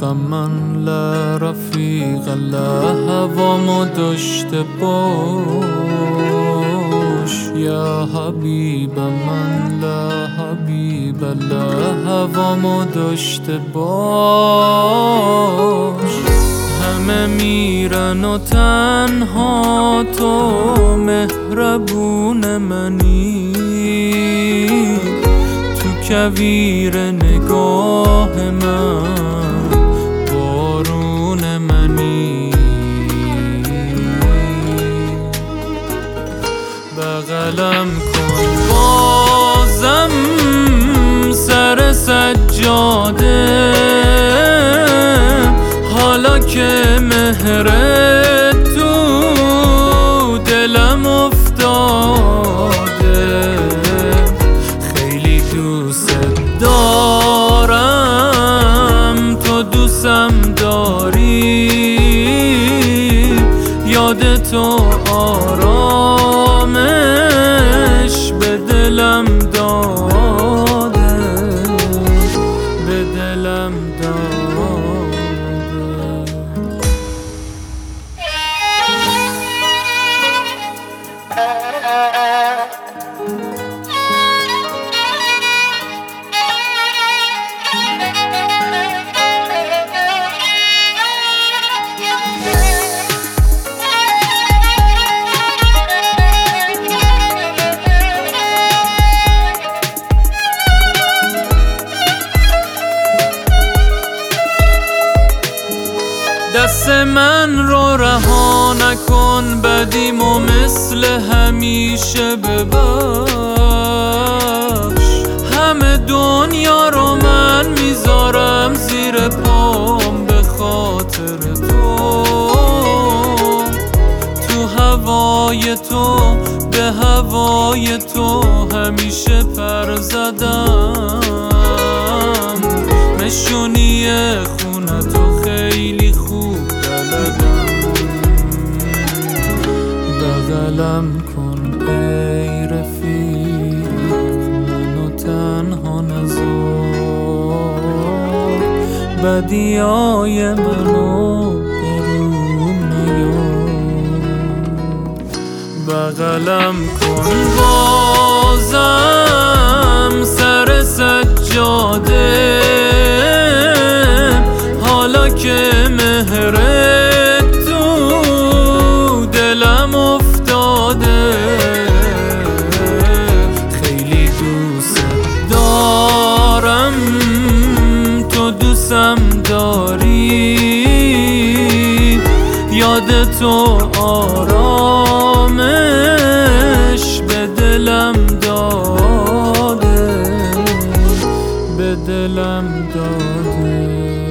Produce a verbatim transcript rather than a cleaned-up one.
من لا رفیق لا هوامو داشته باش یا حبیب من لا حبیب لا هوامو داشته باش. همه میرن و تنها تو مهربون منی، تو کویر نگاه من بارون منی. بغلم کن بازم سر سجاده، حالا که مهر تو دلم افتاده. خیلی دوست دارم تو دوستم داری، یاد تو آرامش به دلم داده، به دلم داده. دست من رو رها نکن، بدیمو مثل همیشه ببخش. همه دنیا رو من میذارم زیر پام به خاطر تو، تو هوای تو به هوای تو همیشه پر زدم. نشونی خونه تو خیلی خوب بلدم. بغلم کن ای رفیق منو تنها نذار، بدیای منو بروم نیار. بغلم کن بازم سر سجاده، حالا که مهر تو دلم افتاده. خیلی دوست دارم تو دوستم داری، یاد تو آرامش به دلم داده، به دلم داده.